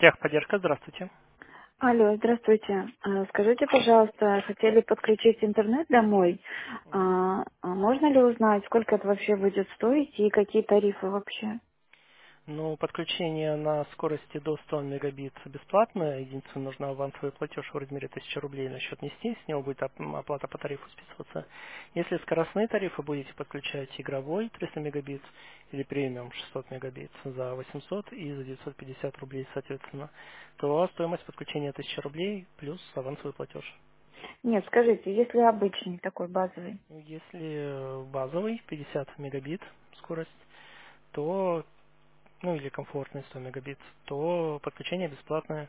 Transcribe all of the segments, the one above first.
Техподдержка, здравствуйте. Алло, здравствуйте. Скажите, пожалуйста, хотели подключить интернет домой. Можно ли узнать, сколько это вообще будет стоить и какие тарифы вообще? Ну, подключение на скорости до 100 мегабит бесплатное. Единственное, нужно авансовый платеж в размере 1000 рублей на счет нести. С него будет оплата по тарифу списываться. Если скоростные тарифы будете подключать игровой 300 мегабит или премиум 600 мегабит за 800 и за 950 рублей, соответственно, то стоимость подключения 1000 рублей плюс авансовый платеж. Нет, скажите, если обычный такой базовый. Ну, если базовый 50 мегабит скорость, то или комфортный 100 мегабит, то подключение бесплатное.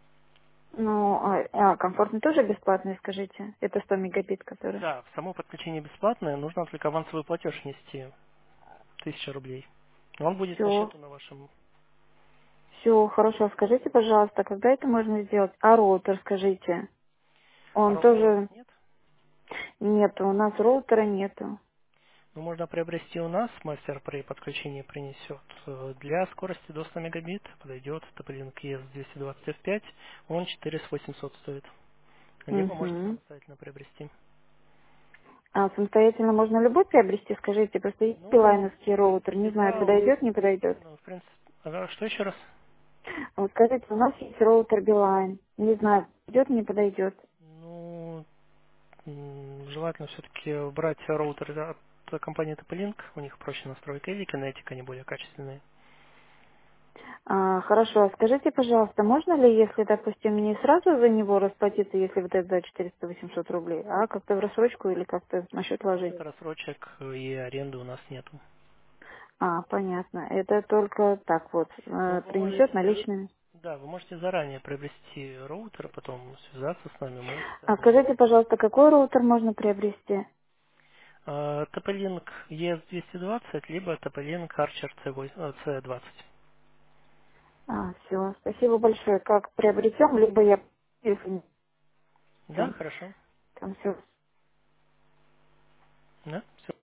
Ну, комфортный тоже бесплатный, скажите. Это 100 мегабит, который. Да, само подключение бесплатное, нужно только авансовый платеж нести 1000 рублей. Он будет по Все, счету на вашем. все, хорошо. Скажите, пожалуйста, когда это можно сделать? А роутер, скажите. А Он роутера у вас тоже нет? нету, у нас роутера нету. Ну, можно приобрести у нас, мастер при подключении принесет. Для скорости до 100 мегабит подойдет TP-Link ES220F5, он 4800 стоит. Либо можете Угу. самостоятельно приобрести. А самостоятельно можно любой приобрести, скажите, просто есть Ну, билайновский роутер, не знаю, всегда, подойдет, не подойдет. ну, в принципе, что еще раз? Вот скажите, у нас есть роутер Билайн, не знаю, подойдет, не подойдет. Ну, желательно все-таки брать роутер от компании TP-Link. У них проще настройка и Kinetic, они более качественные. Хорошо, а скажите, пожалуйста, можно ли, если, допустим, не сразу за него расплатиться, если вот это за 400-800 рублей, а как-то в рассрочку или как-то на счет ложить? Нет рассрочек и аренды у нас нету. Понятно. Это только так вот, Но вы принесет можете, наличными. да, вы можете заранее приобрести роутер, а потом связаться с нами, мы А оставим. скажите, пожалуйста, какой роутер можно приобрести? TP-Link ES220, либо TP-Link Archer C20. Все, спасибо большое. Как приобретем, либо я Да, хорошо. там все. Да, все.